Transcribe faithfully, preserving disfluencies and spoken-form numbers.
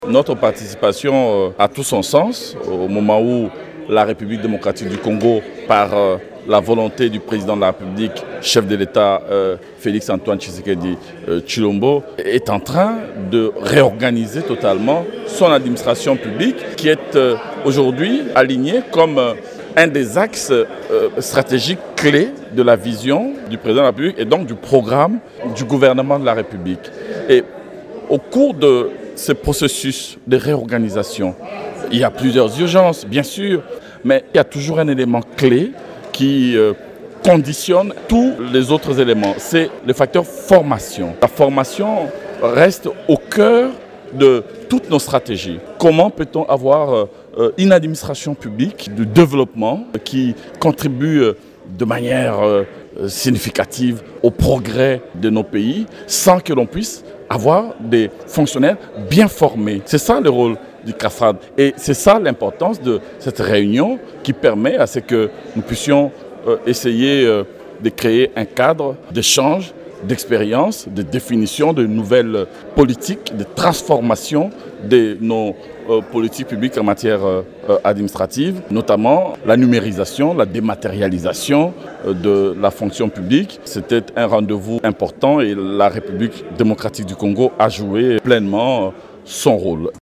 Notre participation a tout son sens au moment où la République démocratique du Congo, par la volonté du président de la République, chef de l'État Félix-Antoine Tshisekedi Tshilombo, est en train de réorganiser totalement son administration publique qui est aujourd'hui alignée comme un des axes stratégiques clés de la vision du président de la République et donc du programme du gouvernement de la République. Et au cours de ce processus de réorganisation, il y a plusieurs urgences, bien sûr, mais il y a toujours un élément clé qui euh, conditionne tous les autres éléments. C'est le facteur formation. La formation reste au cœur de toutes nos stratégies. Comment peut-on avoir euh, une administration publique de développement qui contribue euh, de manière euh, significative au progrès de nos pays sans que l'on puisse avoir des fonctionnaires bien formés. C'est ça le rôle du CAFAD. Et c'est ça l'importance de cette réunion qui permet à ce que nous puissions euh, essayer euh, de créer un cadre d'échange, d'expérience, de définition de nouvelles politiques, de transformation de nos euh, politiques publiques en matière euh, administrative, notamment la numérisation, la dématérialisation euh, de la fonction publique. C'était un rendez-vous important et la République démocratique du Congo a joué pleinement euh, son rôle.